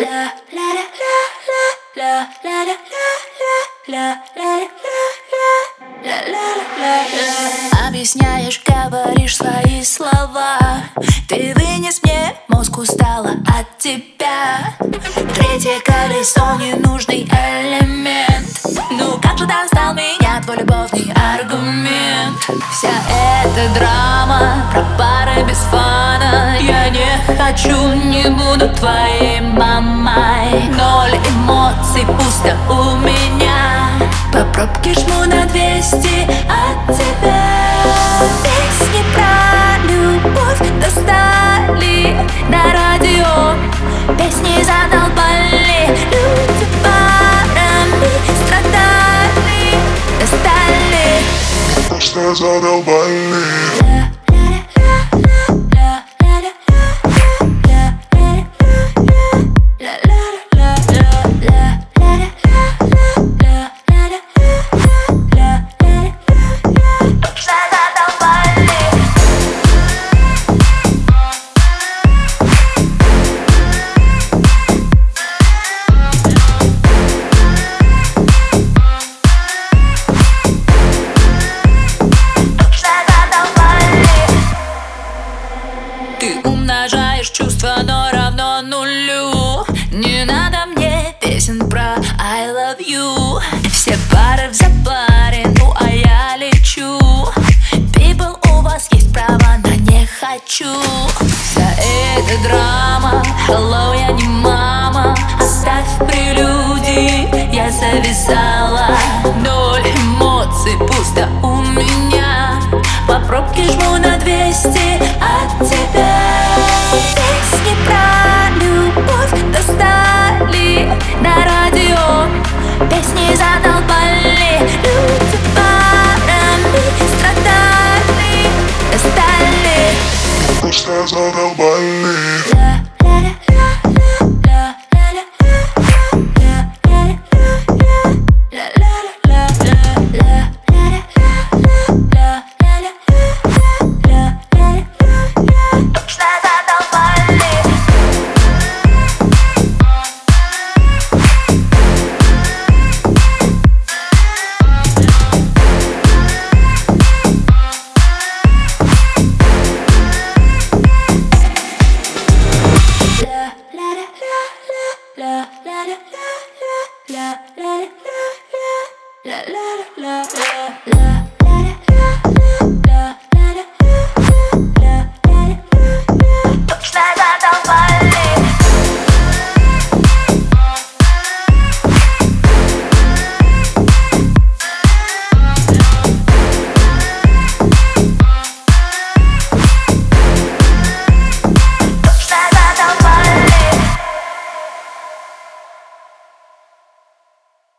Объясняешь, говоришь свои слова. Ты вынес мне, мозг устала от тебя. Третье колесо, ненужный элемент. Ну как же достал меня твой любовный аргумент? Вся эта драма про пары без фана. Я не хочу, не буду твоей мамой. Ноль эмоций, пусто у меня. По пробке жму на 200 от тебя. Песни про любовь достали на радио. Песни задолбали. Люди парами страдали, достали. Просто задолбали. Ты умножаешь чувства, но равно нулю. Не надо мне песен про I love you. Все пары в запаре, ну а я лечу. People, у вас есть право на не хочу. Вся эта драма, hello, я не мама. Оставь прелюдии, я зависала. Ноль эмоций, пусто у меня. По пробке жму на 200 от тебя. Песни про любовь достали на радио. Песни задолбали. Люди парами страдали, достали. Просто задолбали.